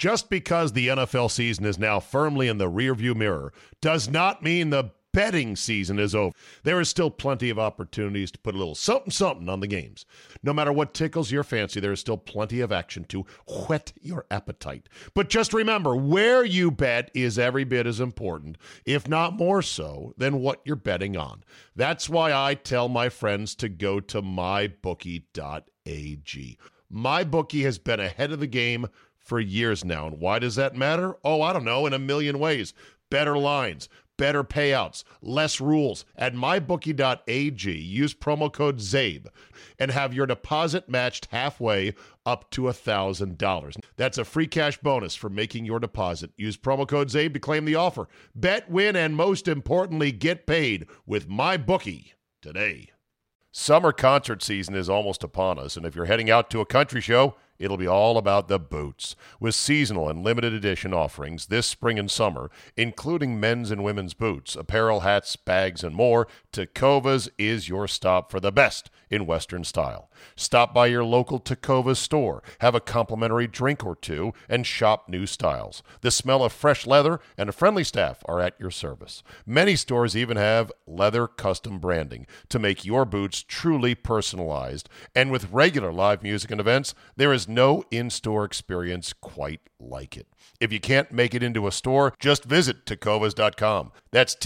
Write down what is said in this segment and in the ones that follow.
Just because the NFL season is now firmly in the rearview mirror does not mean the betting season is over. There is still plenty of opportunities to put a little something on the games. No matter what tickles your fancy, there is still plenty of action to whet your appetite. But just remember, where you bet is every bit as important, if not more so, than what you're betting on. That's why I tell my friends to go to mybookie.ag. MyBookie has been ahead of the game for years now. And why does that matter? Oh, I don't know, in a million ways. Better lines, better payouts, less rules. At mybookie.ag, use promo code ZABE and have your deposit matched halfway up to $1,000. That's a free cash bonus for making your deposit. Use promo code ZABE to claim the offer. Bet, win, and most importantly, get paid with MyBookie today. Summer concert season is almost upon us, and if you're heading out to a country show, it'll be all about the boots. With seasonal and limited edition offerings this spring and summer, including men's and women's boots, apparel, hats, bags, and more, Tecovas is your stop for the best in Western style. Stop by your local Tecovas store, have a complimentary drink or two, and shop new styles. The smell of fresh leather and a friendly staff are at your service. Many stores even have leather custom branding to make your boots truly personalized. And with regular live music and events, there is no in-store experience quite like it. If you can't make it into a store, just visit Tecovas.com. That's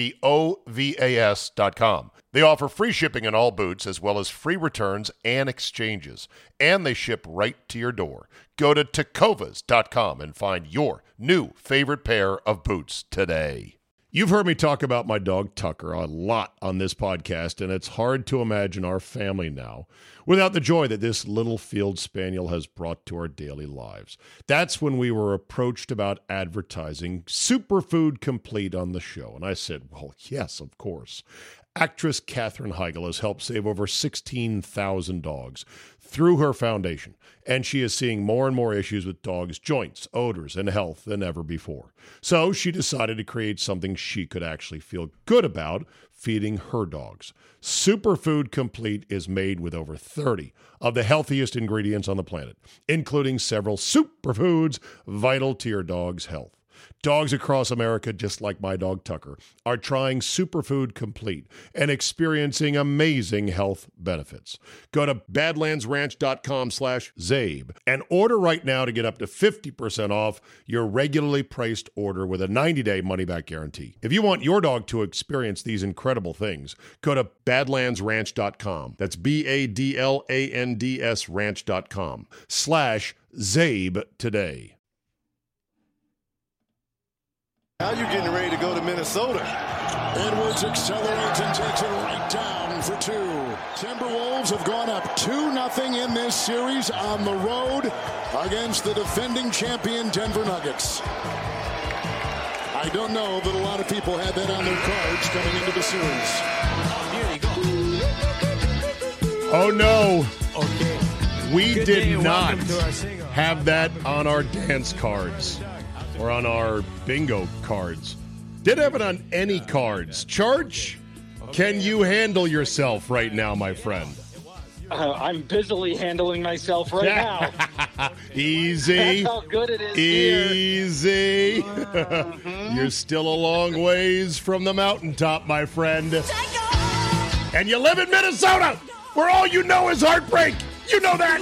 Tecovas.com. They offer free shipping on all boots as well as free returns and exchanges. And they ship right to your door. Go to Tecovas.com and find your new favorite pair of boots today. You've heard me talk about my dog Tucker a lot on this podcast, and it's hard to imagine our family now without the joy that this little field spaniel has brought to our daily lives. That's when we were approached about advertising Superfood Complete on the show, and I said, well, yes, of course. Actress Katherine Heigl has helped save over 16,000 dogs through her foundation, and she is seeing more and more issues with dogs' joints, odors, and health than ever before. So she decided to create something she could actually feel good about feeding her dogs. Superfood Complete is made with over 30 of the healthiest ingredients on the planet, including several superfoods vital to your dog's health. Dogs across America, just like my dog Tucker, are trying Superfood Complete and experiencing amazing health benefits. Go to badlandsranch.com/Zabe and order right now to get up to 50% off your regularly priced order with a 90-day money-back guarantee. If you want your dog to experience these incredible things, go to badlandsranch.com. That's BADLANDS ranch.com/Zabe today. Now you're getting ready to go to Minnesota. Edwards accelerates and takes it right down for two. Timberwolves have gone up 2-0 in this series on the road against the defending champion Denver Nuggets. I don't know that a lot of people had that on their cards coming into the series. Oh, no. Okay. We Good did day, not welcome to our single. have that on our dance cards or on our bingo cards. Didn't have it on any cards. Church, can you handle yourself right now, my friend? I'm busily handling myself right now. Easy. That's how good it is Easy. You're still a long ways from the mountaintop, my friend. And you live in Minnesota, where all you know is heartbreak. You know that.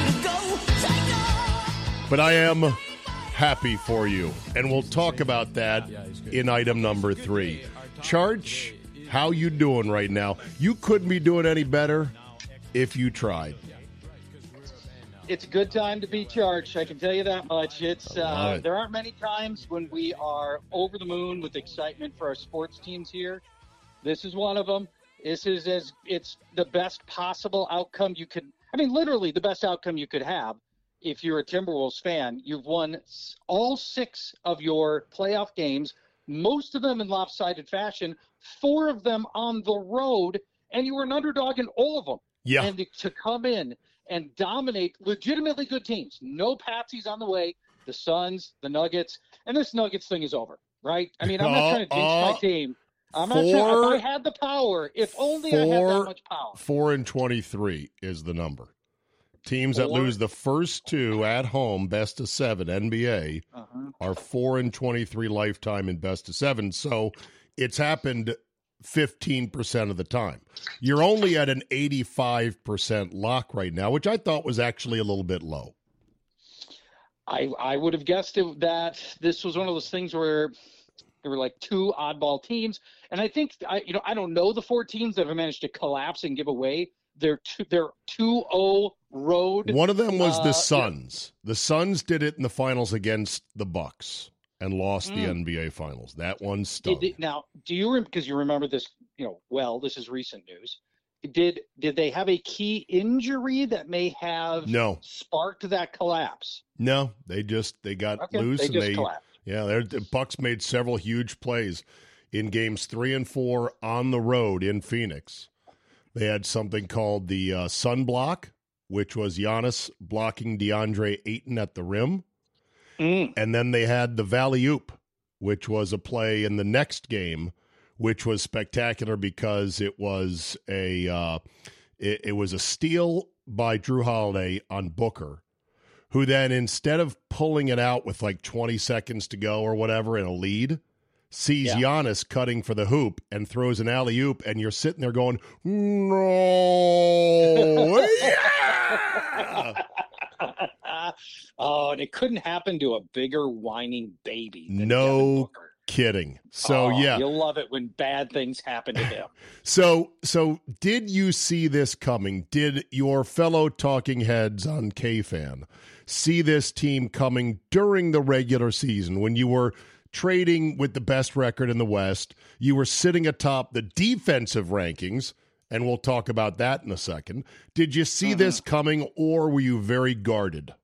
But I am happy for you, and we'll talk about that in item number 3. Charge, how you doing right now? You couldn't be doing any better if you tried. It's a good time to be charged, I can tell you that much. It's there aren't many times when we are over the moon with excitement for our sports teams here. This is one of them. It's the best possible outcome you could, literally the best outcome you could have. If you're a Timberwolves fan, you've won all 6 of your playoff games, most of them in lopsided fashion, 4 of them on the road, and you were an underdog in all of them. Yeah. And to come in and dominate legitimately good teams, no patsies on the way, the Suns, the Nuggets, and this Nuggets thing is over, right? I'm not trying to jinx my team. I'm not trying. If I had the power, if only I had that much power. 4-23 is the number. Teams that lose the first two at home, best of 7, NBA, are 4-23 lifetime in best of 7. So it's happened 15% of the time. You're only at an 85% lock right now, which I thought was actually a little bit low. I would have guessed that this was one of those things where there were like two oddball teams. And I think, I don't know the 4 teams that have managed to collapse and give away their 2-0 road. One of them was the Suns. The Suns did it in the finals against the Bucks and lost the NBA finals. That one stung. Now, do you remember, because you remember this, this is recent news. Did they have a key injury that may have sparked that collapse? No, they got loose and they collapsed. Yeah, the Bucks made several huge plays in games 3 and 4 on the road in Phoenix. They had something called the Sun Block, which was Giannis blocking DeAndre Ayton at the rim. And then they had the Valley Oop, which was a play in the next game, which was spectacular because it was a steal by Drew Holiday on Booker, who then, instead of pulling it out with like 20 seconds to go or whatever in a lead, sees Giannis cutting for the hoop and throws an alley-oop, and you're sitting there going, no, yeah! Oh, and it couldn't happen to a bigger whining baby than Devin No Booker. Kidding. So, yeah. You'll love it when bad things happen to him. So did you see this coming? Did your fellow talking heads on K-Fan see this team coming during the regular season when you were trading with the best record in the West? You were sitting atop the defensive rankings, and we'll talk about that in a second. Did you see this coming, or were you very guarded?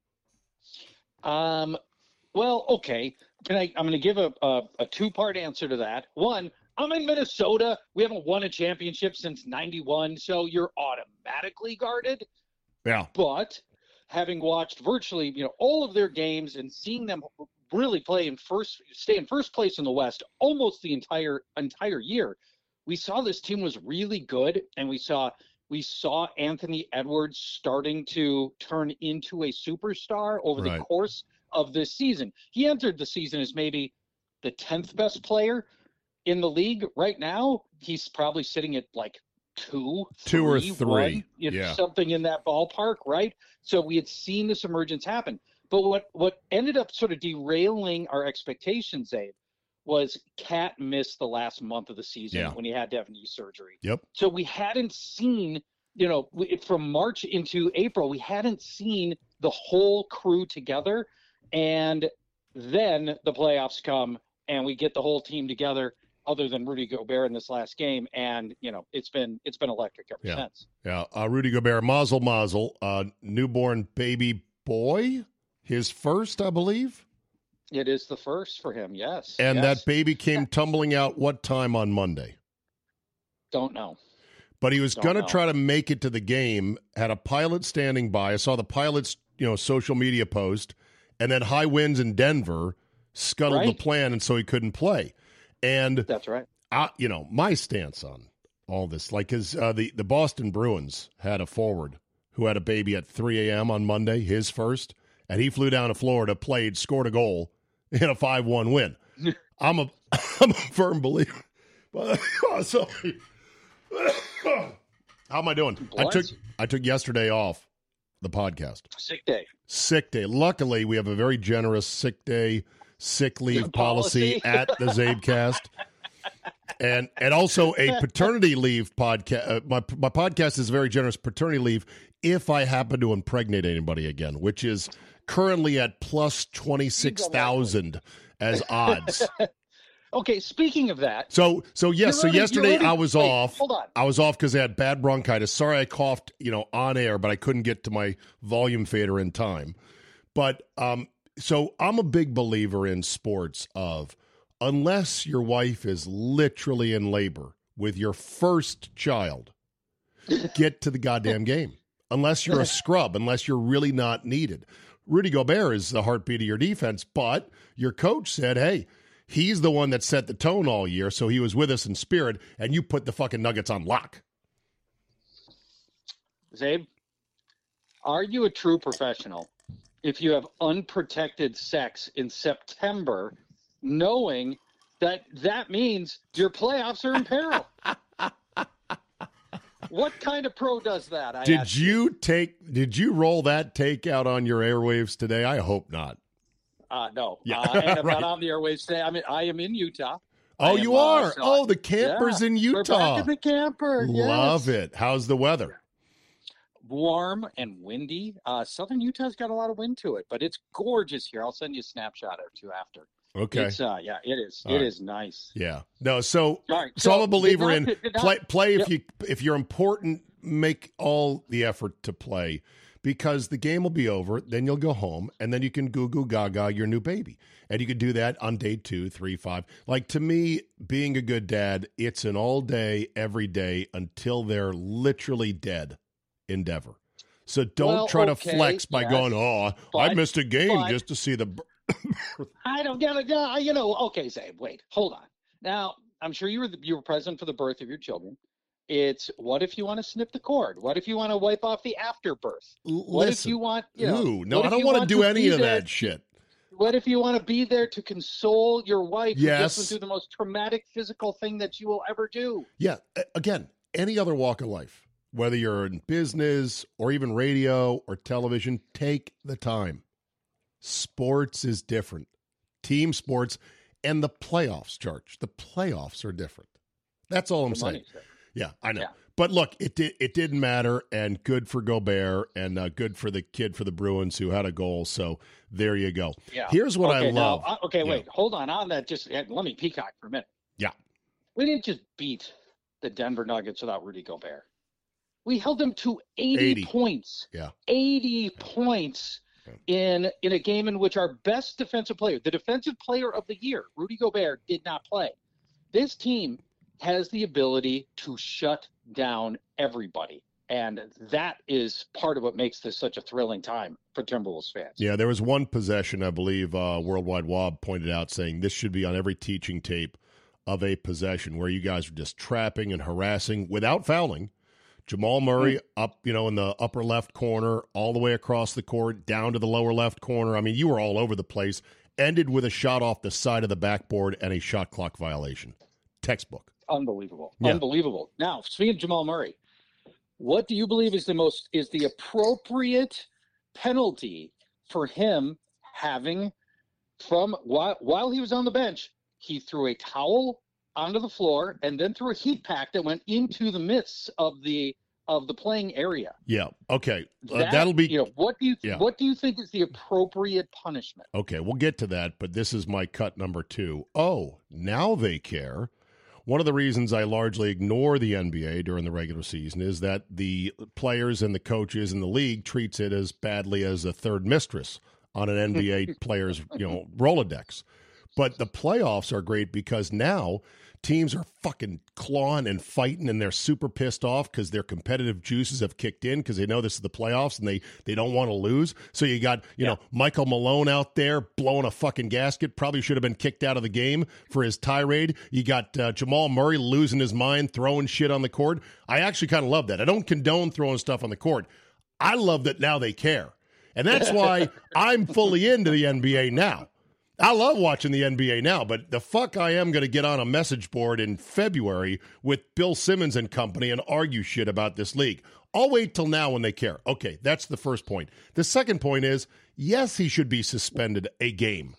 Well, okay. I'm going to give a 2-part answer to that. One, I'm in Minnesota. We haven't won a championship since '91, so you're automatically guarded. Yeah. But having watched virtually, all of their games and seeing them really stay in first place in the West almost the entire year, we saw this team was really good, and we saw Anthony Edwards starting to turn into a superstar over the course of this season. He entered the season as maybe the 10th best player in the league. Right now, he's probably sitting at like 2 or 3, something in that ballpark, right? So we had seen this emergence happen. But what ended up sort of derailing our expectations, Abe, was Cat missed the last month of the season when he had to have knee surgery. Yep. So we hadn't seen, from March into April, we hadn't seen the whole crew together. And then the playoffs come, and we get the whole team together, other than Rudy Gobert in this last game, and it's been electric ever since. Yeah, Rudy Gobert, mazel, newborn baby boy, his first, I believe. It is the first for him, yes. And that baby came tumbling out what time on Monday? Don't know. But he was going to try to make it to the game, had a pilot standing by. I saw the pilot's social media post. And then high winds in Denver scuttled the plan, and so he couldn't play. And that's right. My stance on all this, like, is the Boston Bruins had a forward who had a baby at 3 a.m. on Monday, his first, and he flew down to Florida, played, scored a goal in a 5-1 win. I'm a firm believer. Sorry. How am I doing? I took yesterday off the podcast. Sick day. Luckily, we have a very generous sick leave policy at the Zabecast. And also a paternity leave podcast. My podcast is very generous paternity leave if I happen to impregnate anybody again, which is currently at plus 26,000 as odds. Okay, speaking of that. So yesterday I was off. Hold on. I was off because I had bad bronchitis. Sorry I coughed, on air, but I couldn't get to my volume fader in time. But so I'm a big believer in sports of, unless your wife is literally in labor with your first child, get to the goddamn game. Unless you're a scrub, unless you're really not needed. Rudy Gobert is the heartbeat of your defense, but your coach said, hey, he's the one that set the tone all year, so he was with us in spirit, and you put the fucking Nuggets on lock. Zabe, Are you a true professional if you have unprotected sex in September, knowing that means your playoffs are in peril? What kind of pro does that? Did you roll that takeout on your airwaves today? I hope not. No. Yeah, and I'm right. not on the airwaves today. I am in Utah. Oh, you are? The camper's in Utah. We're back in the camper. Love yes. it. How's the weather? Warm and windy. Southern Utah's got a lot of wind to it, but it's gorgeous here. I'll send you a snapshot or two after. Okay. It's, it is. All it right. is nice. Yeah. No, so Right. so I'm a believer did not- play Yep. if you're important, make all the effort to play, because the game will be over, then you'll go home, and then you can goo goo gaga your new baby. And you can do that on day 2, 3, 5. Like, to me, being a good dad, it's an all day, every day until they're literally dead endeavor. So don't try to flex by going, I missed a game just to see the I don't get it. Okay, say, wait, hold on. Now, I'm sure you were present for the birth of your children. It's what if you want to snip the cord? What if you want to wipe off the afterbirth? What if you want, no, I don't want to do any of that shit. What if you want to be there to console your wife who Yes. just went through the most traumatic physical thing that you will ever do? Yeah. Again, any other walk of life, whether you're in business or even radio or television, take the time. Sports is different. Team sports and the playoffs, Church. The playoffs are different. That's all I'm saying. Money's there. Yeah, I know. Yeah. But look, it didn't matter, and good for Gobert, and good for the kid for the Bruins who had a goal. So there you go. Yeah. Here's what I love. Wait, hold on that. Just let me peacock for a minute. Yeah. We didn't just beat the Denver Nuggets without Rudy Gobert. We held them to 80 points. Yeah. 80 points in a game in which our best defensive player, the defensive player of the year, Rudy Gobert, did not play. This team has the ability to shut down everybody. And that is part of what makes this such a thrilling time for Timberwolves fans. Yeah, there was one possession, I believe, Worldwide Wob pointed out, saying this should be on every teaching tape of a possession where you guys are just trapping and harassing without fouling. Jamal Murray up, in the upper left corner, all the way across the court, down to the lower left corner. I mean, you were all over the place. Ended with a shot off the side of the backboard and a shot clock violation. Textbook. Unbelievable. Yeah. Unbelievable. Now, speaking of Jamal Murray, what do you believe is the appropriate penalty for him having while he was on the bench, he threw a towel onto the floor and then threw a heat pack that went into the midst of the playing area. Yeah. Okay. That'll be. What do you think is the appropriate punishment? Okay, we'll get to that, but this is my cut number 2. Oh, now they care. One of the reasons I largely ignore the NBA during the regular season is that the players and the coaches in the league treats it as badly as a third mistress on an NBA player's, Rolodex. But the playoffs are great because now teams are fucking clawing and fighting, and they're super pissed off because their competitive juices have kicked in because they know this is the playoffs and they don't want to lose. So you got, Michael Malone out there blowing a fucking gasket, probably should have been kicked out of the game for his tirade. You got Jamal Murray losing his mind, throwing shit on the court. I actually kind of love that. I don't condone throwing stuff on the court. I love that now they care. And that's why I'm fully into the NBA now. I love watching the NBA now, but the fuck I am going to get on a message board in February with Bill Simmons and company and argue shit about this league. I'll wait till now when they care. Okay, that's the first point. The second point is, yes, he should be suspended a game.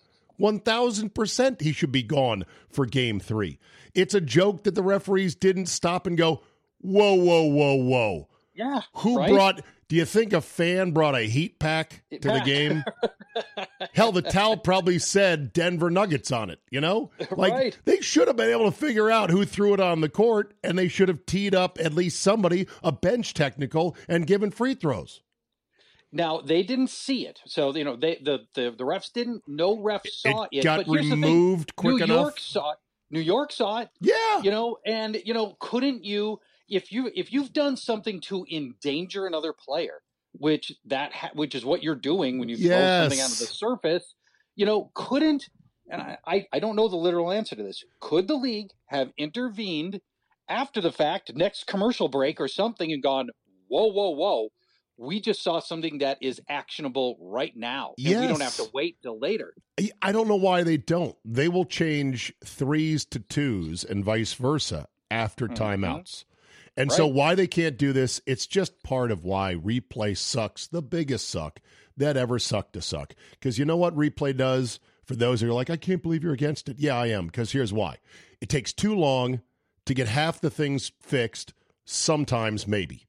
1,000% he should be gone for game 3. It's a joke that the referees didn't stop and go, whoa, whoa, whoa, whoa. Yeah. Do you think a fan brought a heat pack to the game? Hell, the towel probably said Denver Nuggets on it, Like, They should have been able to figure out who threw it on the court, and they should have teed up at least somebody, a bench technical, and given free throws. Now, they didn't see it. So, the refs didn't. No ref saw it. It got but removed quick enough. New York saw it. Yeah. And, couldn't you... If you've done something to endanger another player, which is what you're doing when you throw something onto the surface, couldn't, and I don't know the literal answer to this, could the league have intervened after the fact, next commercial break or something, and gone, whoa, we just saw something that is actionable right now. And yes. We don't have to wait till later. I don't know why they don't. They will change 3s to 2s and vice versa after timeouts. And so why they can't do this, it's just part of why replay sucks, the biggest suck that ever sucked to suck. Because you know what replay does for those who are like, I can't believe you're against it. Yeah, I am, because here's why. It takes too long to get half the things fixed, sometimes maybe.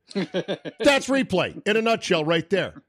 That's replay in a nutshell right there.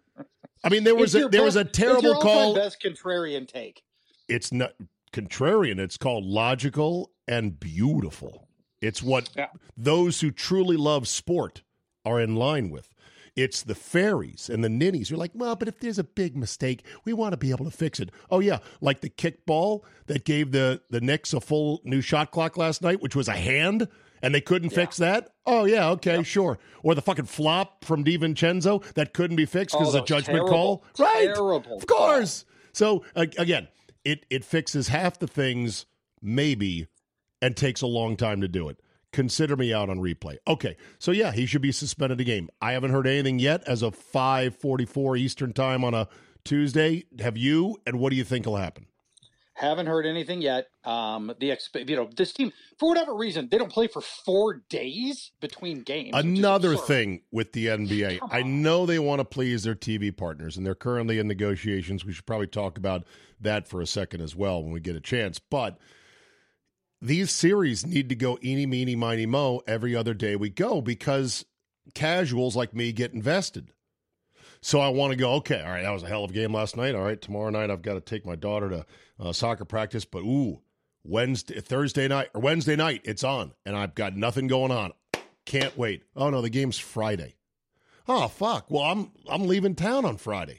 I mean, there was a terrible call. Best contrarian take. It's not contrarian. It's called logical and beautiful. It's what those who truly love sport are in line with. It's the fairies and the ninnies. You're like, well, but if there's a big mistake, we want to be able to fix it. Oh, yeah, like the kickball that gave the Knicks a full new shot clock last night, which was a hand, and they couldn't fix that? Oh, yeah, okay, sure. Or the fucking flop from DiVincenzo that couldn't be fixed because of the judgment call. Right, of course. So, again, it fixes half the things, maybe, and takes a long time to do it. Consider me out on replay. Okay, so yeah, he should be suspended a game. I haven't heard anything yet as of 5:44 Eastern time on a Tuesday. Have you? And what do you think will happen? Haven't heard anything yet. This team, for whatever reason, they don't play for 4 days between games. Another thing with the NBA, I know they want to please their TV partners, and they're currently in negotiations. We should probably talk about that for a second as well when we get a chance. But these series need to go eeny, meeny, miny, mo every other day we go because casuals like me get invested. So I want to go, okay, all right, that was a hell of a game last night. All right, tomorrow night I've got to take my daughter to soccer practice. But, Thursday night, it's on, and I've got nothing going on. Can't wait. Oh, no, the game's Friday. Oh, fuck. Well, I'm leaving town on Friday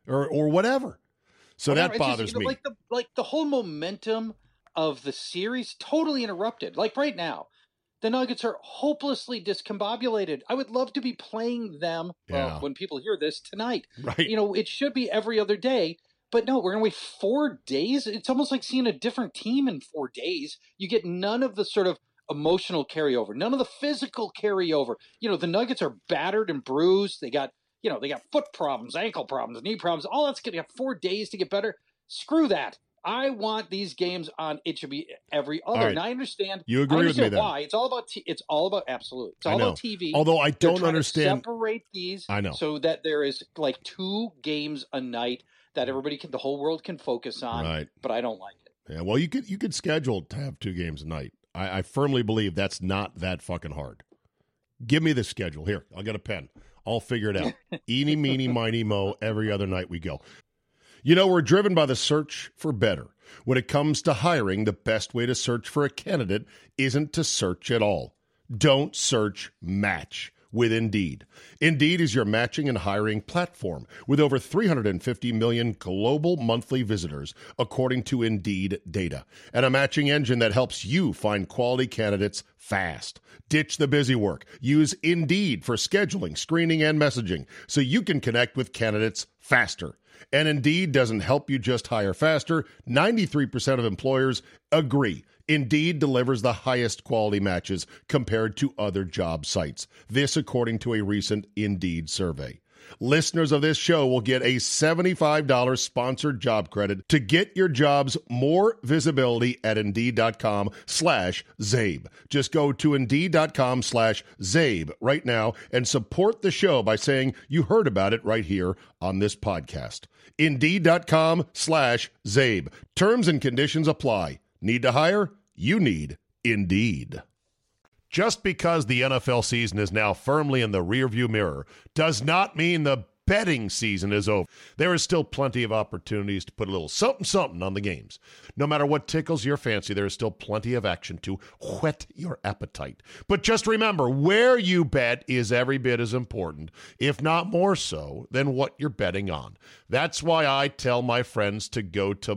or whatever. So that bothers me. Like the whole momentum of the series totally interrupted. Like right now, the Nuggets are hopelessly discombobulated. I would love to be playing them when people hear this tonight. Right. It should be every other day, but no, we're going to wait 4 days. It's almost like seeing a different team in 4 days. You get none of the sort of emotional carryover, none of the physical carryover. The Nuggets are battered and bruised. They got foot problems, ankle problems, knee problems. All that's going to have 4 days to get better. Screw that. I want these games on. It should be every other. Right. And I understand. You agree with me then? Why? It's all about. It's all about absolute. It's all about TV. Although I don't understand. Separate these. I know. So that there is like 2 games a night that the whole world can focus on. Right. But I don't like it. Yeah. Well, you could schedule to have 2 games a night. I firmly believe that's not that fucking hard. Give me the schedule here. I'll get a pen. I'll figure it out. Eeny, meeny, miny, mo. Every other night we go. We're driven by the search for better. When it comes to hiring, the best way to search for a candidate isn't to search at all. Don't search, match with Indeed. Indeed is your matching and hiring platform with over 350 million global monthly visitors, according to Indeed data, and a matching engine that helps you find quality candidates fast. Ditch the busy work. Use Indeed for scheduling, screening, and messaging so you can connect with candidates faster. And Indeed doesn't help you just hire faster. 93% of employers agree. Indeed delivers the highest quality matches compared to other job sites. This according to a recent Indeed survey. Listeners of this show will get a $75 sponsored job credit to get your jobs more visibility at Indeed.com/Zabe. Just go to Indeed.com/Zabe right now and support the show by saying you heard about it right here on this podcast. Indeed.com/Zabe. Terms and conditions apply. Need to hire? You need Indeed. Just because the NFL season is now firmly in the rearview mirror does not mean the betting season is over. There is still plenty of opportunities to put a little something on the games. No matter what tickles your fancy, there is still plenty of action to whet your appetite. But just remember, where you bet is every bit as important, if not more so, than what you're betting on. That's why I tell my friends to go to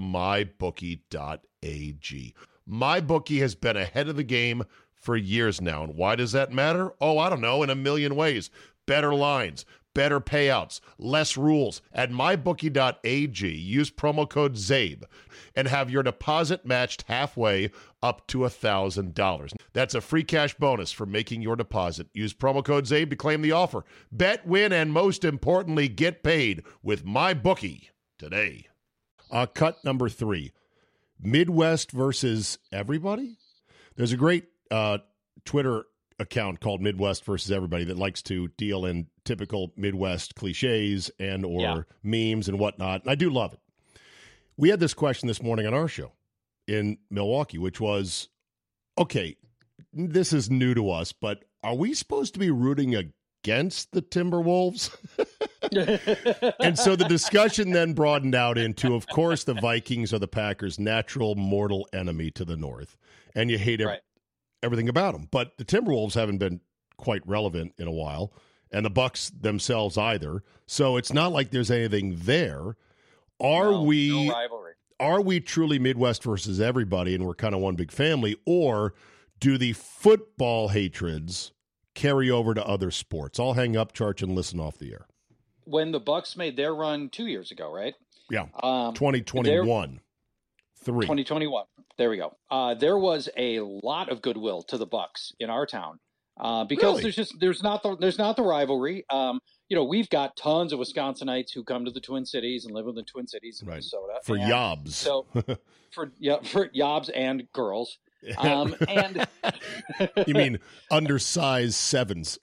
mybookie.ag. MyBookie has been ahead of the game for years now. And why does that matter? Oh, I don't know, in a million ways. Better lines, better payouts, less rules. At mybookie.ag, use promo code ZABE and have your deposit matched halfway up to $1,000. That's a free cash bonus for making your deposit. Use promo code ZABE to claim the offer. Bet, win, and most importantly, get paid with MyBookie today. Cut number 3, Midwest versus everybody. There's a great Twitter account called Midwest versus Everybody that likes to deal in typical Midwest cliches and or memes and whatnot. And I do love it. We had this question this morning on our show in Milwaukee, which was, okay, this is new to us, but are we supposed to be rooting against the Timberwolves? And so the discussion then broadened out into, of course, the Vikings are the Packers' natural mortal enemy to the north, and you hate everything about them. But the Timberwolves haven't been quite relevant in a while, and the Bucks themselves either. So it's not like there's anything there. No rivalry. Are we truly Midwest versus everybody, and we're kind of one big family, or do the football hatreds carry over to other sports? I'll hang up, Charch, and listen off the air. When the Bucks made their run 2 years ago, right? Yeah, 2021. 2021. There we go. There was a lot of goodwill to the Bucks in our town because there's not the rivalry. We've got tons of Wisconsinites who come to the Twin Cities and live in the Twin Cities in Minnesota for yobs. So for yobs and girls. And you mean undersized sevens?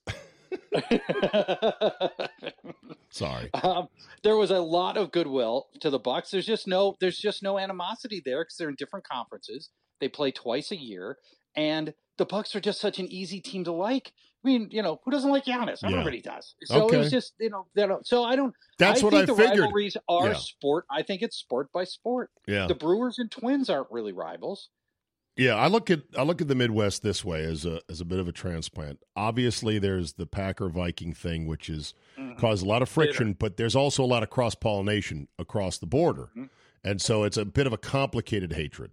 Sorry. There was a lot of goodwill to the Bucks. There's just no animosity there because they're in different conferences. They play twice a year, and the Bucks are just such an easy team to like. I mean, who doesn't like Giannis? Everybody does. So it was just, so I don't. That's what I think figured. The rivalries are sport. I think it's sport by sport. Yeah. The Brewers and Twins aren't really rivals. Yeah, I look at the Midwest this way as a bit of a transplant. Obviously, there's the Packer Viking thing, which has caused a lot of friction, but there's also a lot of cross pollination across the border, and so it's a bit of a complicated hatred.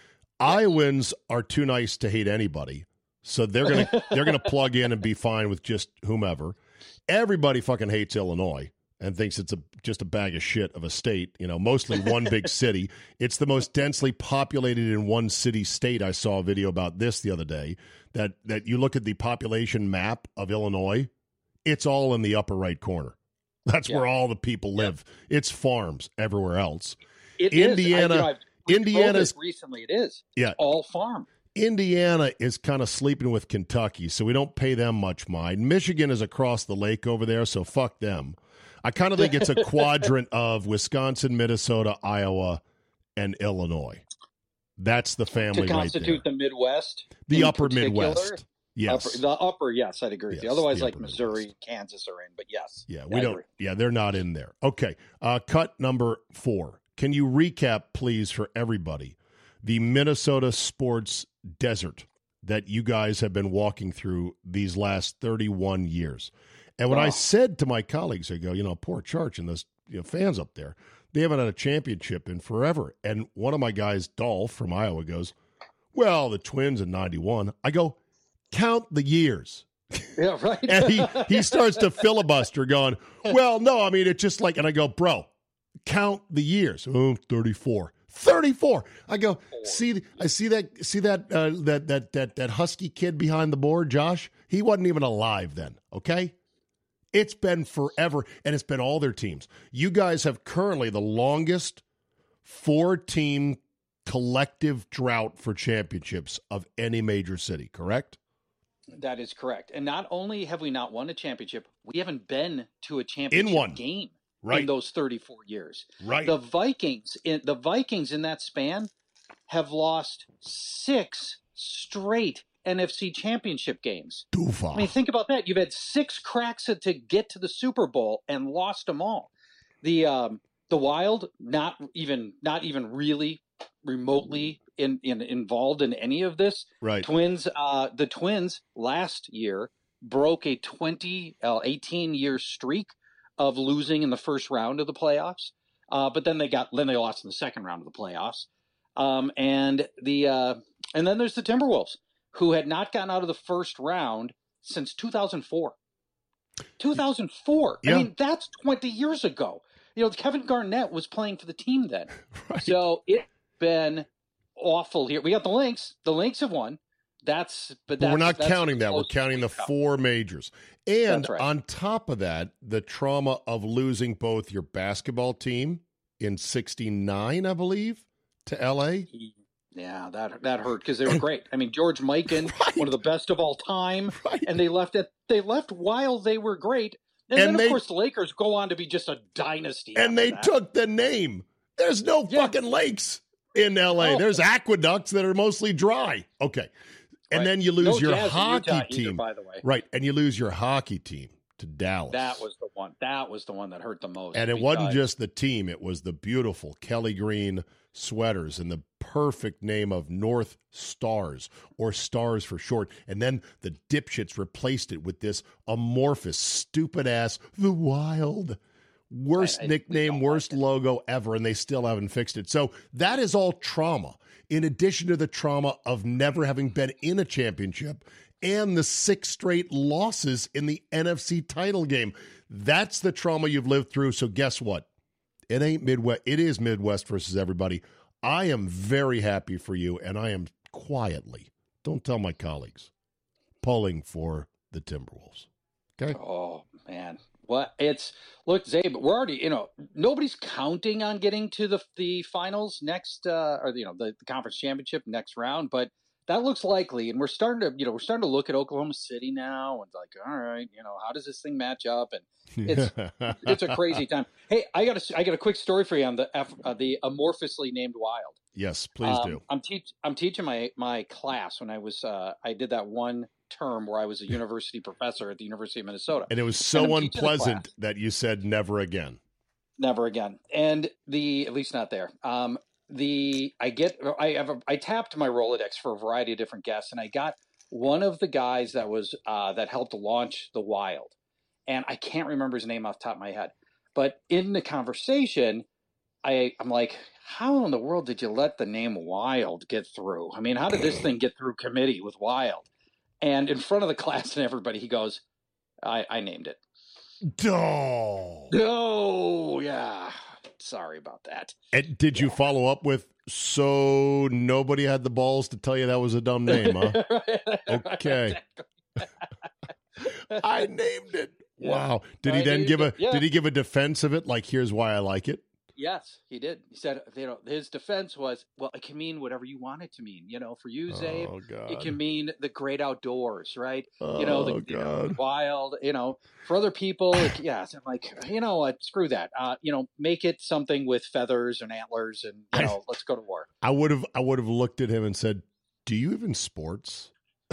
Iowans are too nice to hate anybody, so they're gonna plug in and be fine with just whomever. Everybody fucking hates Illinois and thinks it's just a bag of shit of a state, mostly one big city. It's the most densely populated in one city state. I saw a video about this the other day, that you look at the population map of Illinois, it's all in the upper right corner. That's where all the people live. It's farms everywhere else. Indiana's recently. It is. Yeah. It's all farm. Indiana is kind of sleeping with Kentucky, so we don't pay them much mind. Michigan is across the lake over there, so fuck them. I kind of think it's a quadrant of Wisconsin, Minnesota, Iowa, and Illinois. That's the family right there. To constitute the Midwest? The upper Midwest. Yes. Yes, I'd agree with you. Otherwise, like Missouri, Midwest. Kansas are in, but yes. Yeah, we don't. Agree. Yeah, they're not in there. Okay. Cut number 4. Can you recap, please, for everybody, the Minnesota sports desert that you guys have been walking through these last 31 years? And when I said to my colleagues, I go, poor Charch and those fans up there, they haven't had a championship in forever. And one of my guys, Dolph from Iowa, goes, well, the Twins in 91. I go, count the years. Yeah, right. And he starts to filibuster going, well, no, I mean, it's just like, and I go, bro, count the years. Oh, 34. 34. I go, I see that husky kid behind the board, Josh. He wasn't even alive then, okay? It's been forever, and it's been all their teams. You guys have currently the longest 4-team collective drought for championships of any major city, correct? That is correct. And not only have we not won a championship, we haven't been to a championship game in those 34 years. Right. The Vikings in that span have lost 6 straight NFC championship games. Doofa. I mean, think about that. You've had 6 cracks to get to the Super Bowl and lost them all. The Wild, not even really remotely involved in any of this. Right. The Twins last year broke a 18-year streak of losing in the first round of the playoffs. But then they lost in the second round of the playoffs. And then there's the Timberwolves, who had not gotten out of the first round since 2004. 2004. Yeah. I mean, that's 20 years ago. Kevin Garnett was playing for the team then. Right. So it's been awful here. We got the Lynx. The Lynx have won. But we're not counting that. We're counting the 4 majors. And right. On top of that, the trauma of losing both your basketball team in 69, I believe, to L.A. Yeah, that hurt because they were great. I mean, George Mikan, right. one of the best of all time, right. and they left while they were great. And then, of course, the Lakers go on to be just a dynasty. And they took the name. There's no fucking lakes in L.A. Oh. There's aqueducts that are mostly dry. Okay. And then you lose your hockey team. either, by the way. Right. And you lose your hockey team to Dallas. That was the one. That was the one that hurt the most. And it wasn't just the team. It was the beautiful Kelly Green sweaters and the perfect name of North Stars, or Stars for short. And then the dipshits replaced it with this amorphous, stupid-ass, The Wild. Worst nickname, worst logo ever, and they still haven't fixed it. So that is all trauma, in addition to the trauma of never having been in a championship and the 6 straight losses in the NFC title game. That's the trauma you've lived through. So guess what? It ain't Midwest. It is Midwest versus everybody. I am very happy for you, and I am quietly, don't tell my colleagues, pulling for the Timberwolves. Okay? Oh, man. Look, Zabe, we're already, nobody's counting on getting to the finals next, or the conference championship next round, but that looks likely. And we're starting to look at Oklahoma City now and like, all right, how does this thing match up? And it's a crazy time. Hey, I got a quick story for you on the amorphously named Wild. Yes, please do. I'm teaching my class when I did that one term where I was a university professor at the University of Minnesota. And it was so unpleasant that you said never again. Never again. And at least not there. I tapped my Rolodex for a variety of different guests, and I got one of the guys that helped launch the Wild. And I can't remember his name off the top of my head. But in the conversation, I'm like, how in the world did you let the name Wild get through? I mean, how did this thing get through committee with Wild? And in front of the class and everybody, he goes, I named it. Oh, yeah. Sorry about that. And did you follow up with, so nobody had the balls to tell you that was a dumb name, huh? Okay. I named it. Yeah. Wow. Did he then give a defense of it? Like, here's why I like it? Yes, he did. He said, his defense was, well, it can mean whatever you want it to mean. For you, Zabe, it can mean the great outdoors, right? The wild, for other people, yes. I'm like, what? Screw that. Make it something with feathers and antlers and, let's go to war. I would have looked at him and said, do you even sports?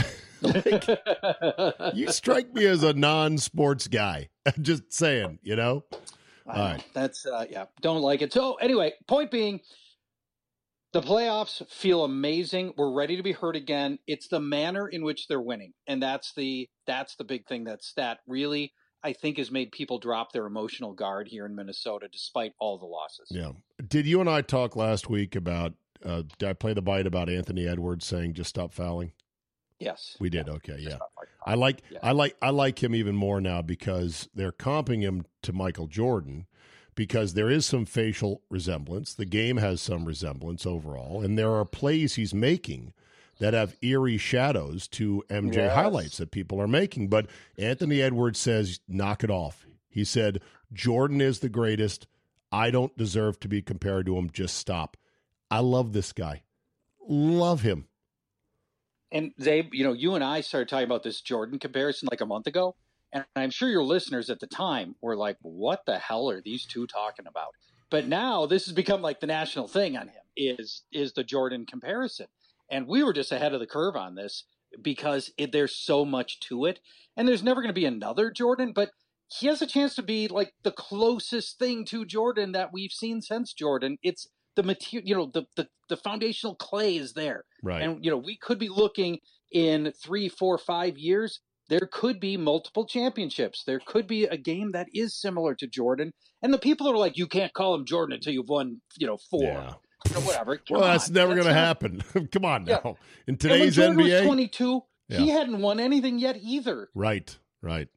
You strike me as a non-sports guy. I'm just saying, All right. That's, don't like it. So anyway, point being, the playoffs feel amazing. We're ready to be hurt again. It's the manner in which they're winning. And that's the big thing that really, I think, has made people drop their emotional guard here in Minnesota, despite all the losses. Yeah. Did you and I talk last week about, did I play the bite about Anthony Edwards saying, just stop fouling? Yes. We did. Okay. Yeah. I like him even more now because they're comping him to Michael Jordan, because there is some facial resemblance. The game has some resemblance overall, and there are plays he's making that have eerie shadows to MJ highlights that people are making. But Anthony Edwards says, knock it off. He said, Jordan is the greatest. I don't deserve to be compared to him. Just stop. I love this guy. Love him. And Zabe, you and I started talking about this Jordan comparison like a month ago. And I'm sure your listeners at the time were like, what the hell are these two talking about? But now this has become like the national thing on him is the Jordan comparison. And we were just ahead of the curve on this because there's so much to it. And there's never going to be another Jordan, but he has a chance to be like the closest thing to Jordan that we've seen since Jordan. It's the material, the foundational clay is there. Right. And, we could be looking in 3, 4, 5 years. There could be multiple championships. There could be a game that is similar to Jordan. And the people are like, you can't call him Jordan until you've won, 4. Yeah. Whatever. That's never going to happen. Come on now. Yeah. In today's and when Jordan NBA. was 22, he hadn't won anything yet either. Right.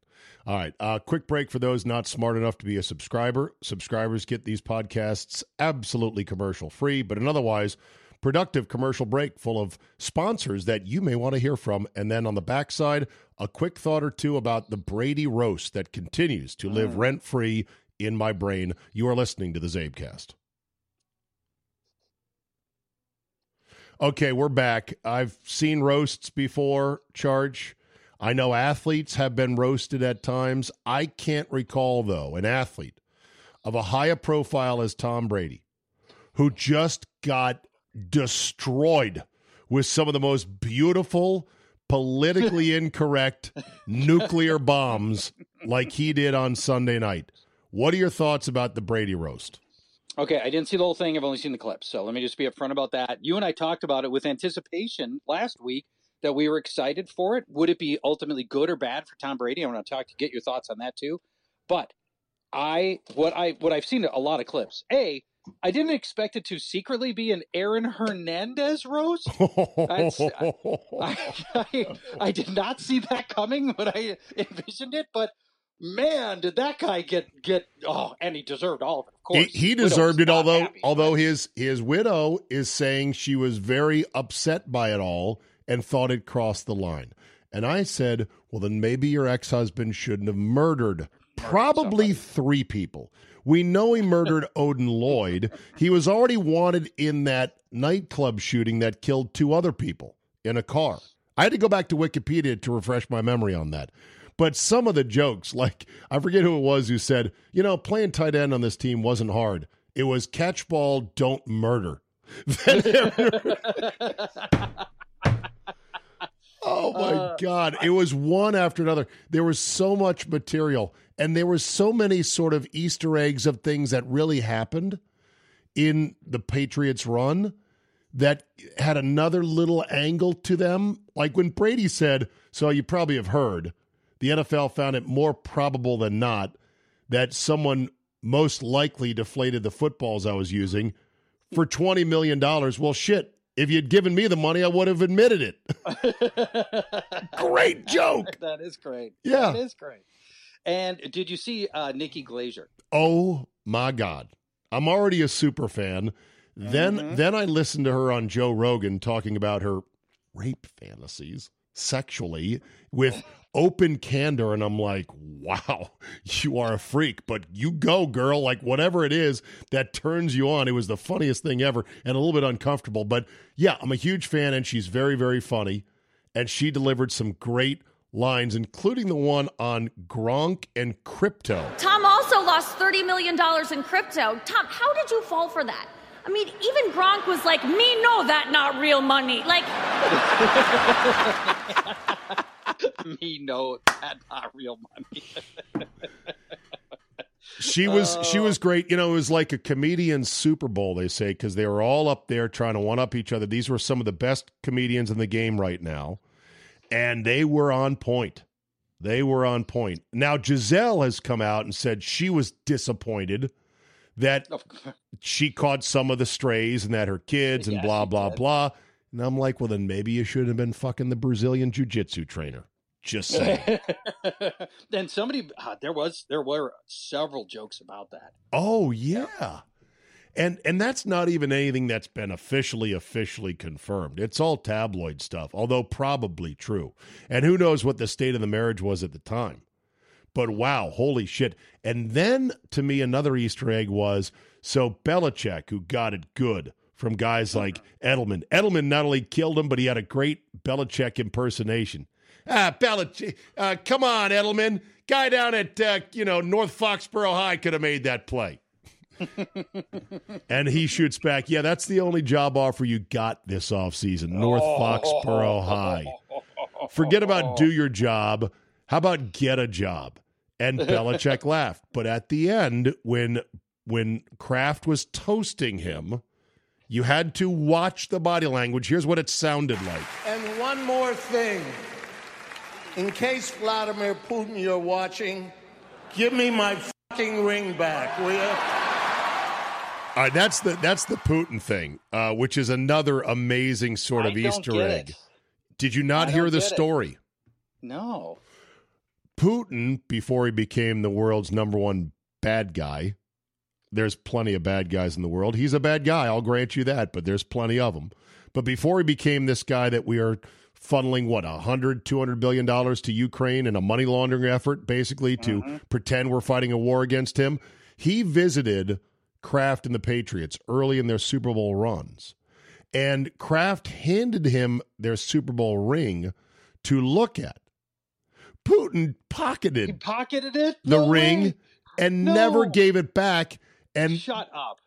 All right. Quick break for those not smart enough to be a subscriber. Subscribers get these podcasts absolutely commercial free, but an otherwise productive commercial break full of sponsors that you may want to hear from. And then on the backside, a quick thought or two about the Brady roast that continues to live rent-free in my brain. You are listening to the Zabecast. Okay, we're back. I've seen roasts before, Charge. I know athletes have been roasted at times. I can't recall, though, an athlete of a higher profile as Tom Brady who just got destroyed with some of the most beautiful, politically incorrect nuclear bombs like he did on Sunday night. What are your thoughts about the Brady roast? Okay, I didn't see the whole thing. I've only seen the clips. So let me just be upfront about that. You and I talked about it with anticipation last week that we were excited for it. Would it be ultimately good or bad for Tom Brady? I want to get your thoughts on that too. But what I've seen a lot of clips. I didn't expect it to secretly be an Aaron Hernandez roast. I did not see that coming when I envisioned it, but man, did that guy get and he deserved all of it, of course. He deserved it, although his widow is saying she was very upset by it all and thought it crossed the line. And I said, well, then maybe your ex-husband shouldn't have murdered probably 3 people. We know he murdered Odin Lloyd. He was already wanted in that nightclub shooting that killed 2 other people in a car. I had to go back to Wikipedia to refresh my memory on that. But some of the jokes, like I forget who it was who said, playing tight end on this team wasn't hard. It was catch ball, don't murder. Oh, my God. It was one after another. There was so much material, and there were so many sort of Easter eggs of things that really happened in the Patriots' run that had another little angle to them. Like when Brady said, so you probably have heard, the NFL found it more probable than not that someone most likely deflated the footballs I was using for $20 million. Well, shit. If you'd given me the money, I would have admitted it. Great joke. That is great. Yeah. That is great. And did you see Nikki Glaser? Oh, my God. I'm already a super fan. Then I listened to her on Joe Rogan talking about her rape fantasies sexually with open candor, and I'm like, wow, you are a freak, but you go, girl. Like, whatever it is that turns you on. It was the funniest thing ever and a little bit uncomfortable, but yeah, I'm a huge fan, and she's very, very funny, and she delivered some great lines, including the one on Gronk and crypto. Tom also lost $30 million in crypto. Tom, how did you fall for that? I mean, even Gronk was like, me know that not real money. Like... Me know that not real money. She was great. It was like a comedian Super Bowl, they say, because they were all up there trying to one-up each other. These were some of the best comedians in the game right now, and they were on point. Now, Giselle has come out and said she was disappointed that she caught some of the strays and that her kids and blah, blah, blah. And I'm like, well, then maybe you should have been fucking the Brazilian jiu-jitsu trainer. Just saying. Then somebody, there were several jokes about that. Oh, yeah. And that's not even anything that's been officially confirmed. It's all tabloid stuff, although probably true. And who knows what the state of the marriage was at the time. But wow, holy shit. And then, to me, another Easter egg was, so Belichick, who got it good from guys like Edelman. Edelman not only killed him, but he had a great Belichick impersonation. Belichick, come on, Edelman. Guy down at, North Foxborough High could have made that play. And he shoots back, yeah, that's the only job offer you got this offseason, North Foxborough High. Forget about do your job. How about get a job? And Belichick laughed. But at the end, when Kraft was toasting him, you had to watch the body language. Here's what it sounded like. And one more thing. In case, Vladimir Putin, you're watching, give me my fucking ring back, will you? All right, that's the Putin thing, which is another amazing sort of Easter egg. Did you not hear the story? No. Putin, before he became the world's number one bad guy, there's plenty of bad guys in the world. He's a bad guy, I'll grant you that, but there's plenty of them. But before he became this guy that we are funneling, $200 billion to Ukraine in a money laundering effort, basically, to pretend we're fighting a war against him, he visited Kraft and the Patriots early in their Super Bowl runs. And Kraft handed him their Super Bowl ring to look at. Putin pocketed it? The No ring way. and No. never gave it back. And Shut up.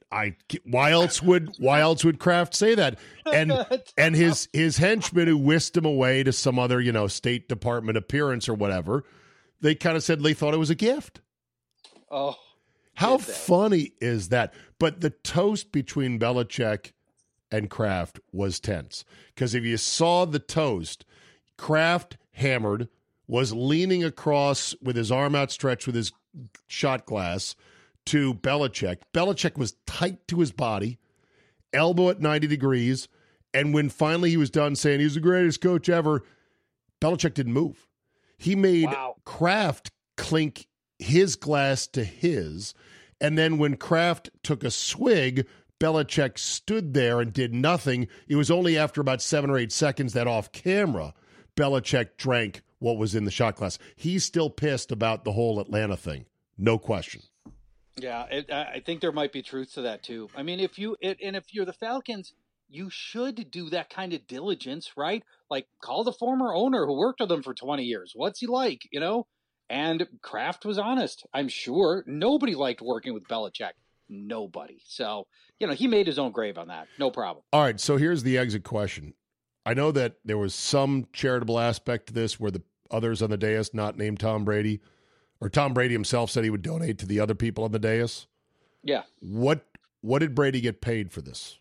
why else would Kraft say that? And his henchmen who whisked him away to some other, State Department appearance or whatever, they kind of said they thought it was a gift. Oh. How funny is that? But the toast between Belichick and Kraft was tense. Because if you saw the toast, Kraft hammered, was leaning across with his arm outstretched with his shot glass to Belichick. Belichick was tight to his body, elbow at 90 degrees, and when finally he was done saying he's the greatest coach ever, Belichick didn't move. He made Kraft clink his glass to his, and then when Kraft took a swig, Belichick stood there and did nothing. It was only after about 7 or 8 seconds that off camera, Belichick drank what was in the shot glass. He's still pissed about the whole Atlanta thing. No question. Yeah, I think there might be truth to that too. I mean, if you're the Falcons, you should do that kind of diligence, right? Like call the former owner who worked with them for 20 years. What's he like, And Kraft was honest. I'm sure nobody liked working with Belichick. Nobody. So, he made his own grave on that. No problem. All right, so here's the exit question. I know that there was some charitable aspect to this where the others on the dais, not named Tom Brady, or Tom Brady himself said he would donate to the other people on the dais. Yeah. What did Brady get paid for this?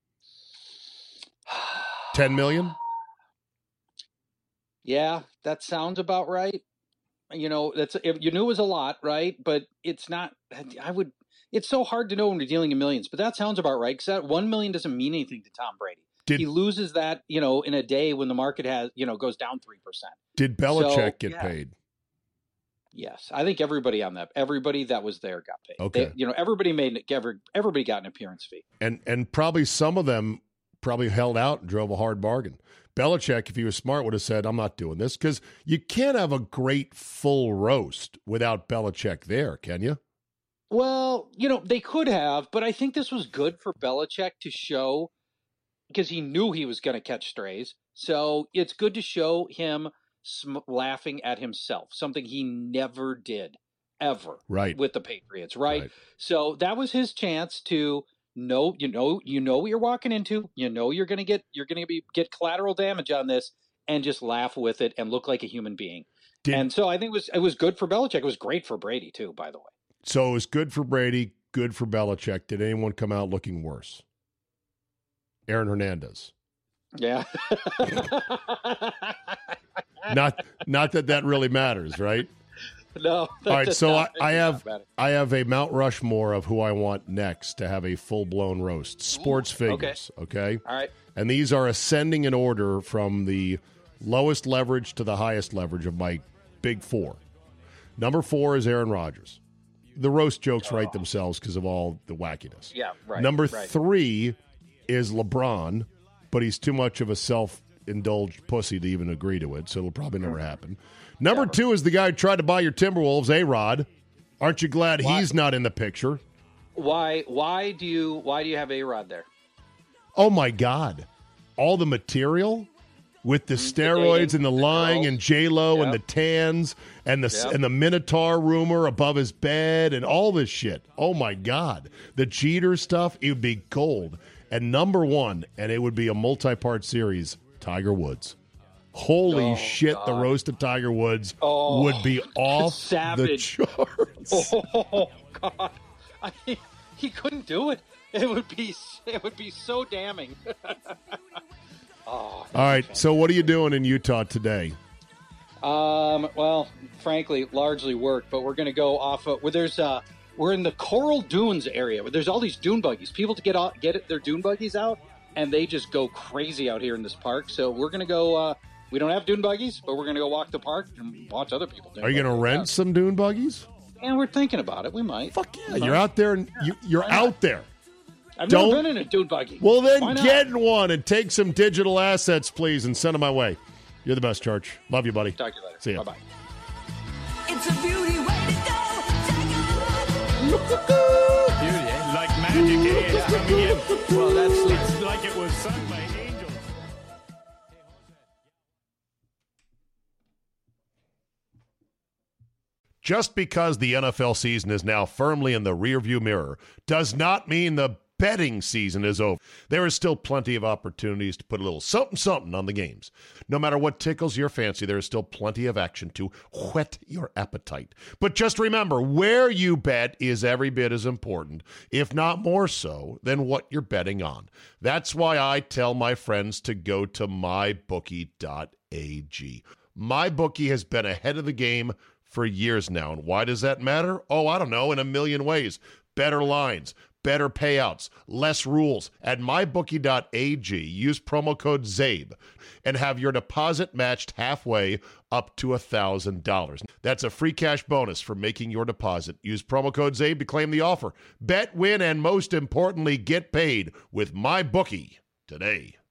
$10 million? Yeah, that sounds about right. You knew it was a lot, right? But it's not. It's so hard to know when you're dealing in millions. But that sounds about right because that $1 million doesn't mean anything to Tom Brady. He loses that, in a day when the market has, goes down 3%. Did Belichick get paid? Yes, I think everybody that was there got paid. Okay, everybody got an appearance fee, and probably some of them held out and drove a hard bargain. Belichick, if he was smart, would have said, "I'm not doing this," because you can't have a great full roast without Belichick there, can you? Well, they could have, but I think this was good for Belichick to show. Because he knew he was going to catch strays. So it's good to show him laughing at himself, something he never did, ever, with the Patriots, right? So that was his chance to know, what you're walking into, you're going to get collateral damage on this and just laugh with it and look like a human being. And so I think it was good for Belichick. It was great for Brady too, by the way. So it was good for Brady, good for Belichick. Did anyone come out looking worse? Aaron Hernandez. Yeah. Not that really matters, right? No. All right, so I have a Mount Rushmore of who I want next to have a full-blown roast. Sports figures, okay? All right. And these are ascending in order from the lowest leverage to the highest leverage of my big four. Number 4 is Aaron Rodgers. The roast jokes write themselves because of all the wackiness. Yeah, right. Number 3 is LeBron, but he's too much of a self-indulged pussy to even agree to it, so it'll probably never happen. Number 2 is the guy who tried to buy your Timberwolves, A-Rod. Aren't you glad he's not in the picture? Why do you have A-Rod there? Oh, my God. All the material with the steroids and the lying and J-Lo and the tans and the Minotaur rumor above his bed and all this shit. Oh, my God. The Jeter stuff, it would be gold. And number 1, and it would be a multi-part series, Tiger Woods. Holy shit, God. The roast of Tiger Woods would be off the charts. Oh, God. I mean, he couldn't do it. It would be so damning. All right, so what are you doing in Utah today? Well, frankly, largely work, but we're going to go off of we're in the Coral Dunes area where there's all these dune buggies. People to get their dune buggies out, and they just go crazy out here in this park. So we're going to go We don't have dune buggies, but we're going to go walk the park and watch other people do it. Are you going to rent some dune buggies? And we're thinking about it. We might. Fuck yeah. You're out there and you're out there. I've never been in a dune buggy. Well, then get in one and take some digital assets, please, and send them my way. You're the best, Church. Love you, buddy. Talk to you later. See ya. Bye-bye. It's a beauty way to go. Beauty, eh? Like magic, eh? It's coming in. Well, it's like it was sung by angels. Just because the NFL season is now firmly in the rearview mirror does not mean the betting season is over. There is still plenty of opportunities to put a little something on the games. No matter what tickles your fancy, there is still plenty of action to whet your appetite. But just remember, where you bet is every bit as important, if not more so, than what you're betting on. That's why I tell my friends to go to mybookie.ag. MyBookie has been ahead of the game for years now. And why does that matter? Oh, I don't know, in a million ways. Better lines, better payouts, less rules. At mybookie.ag, use promo code ZABE and have your deposit matched halfway up to $1,000. That's a free cash bonus for making your deposit. Use promo code ZABE to claim the offer. Bet, win, and most importantly, get paid with MyBookie today.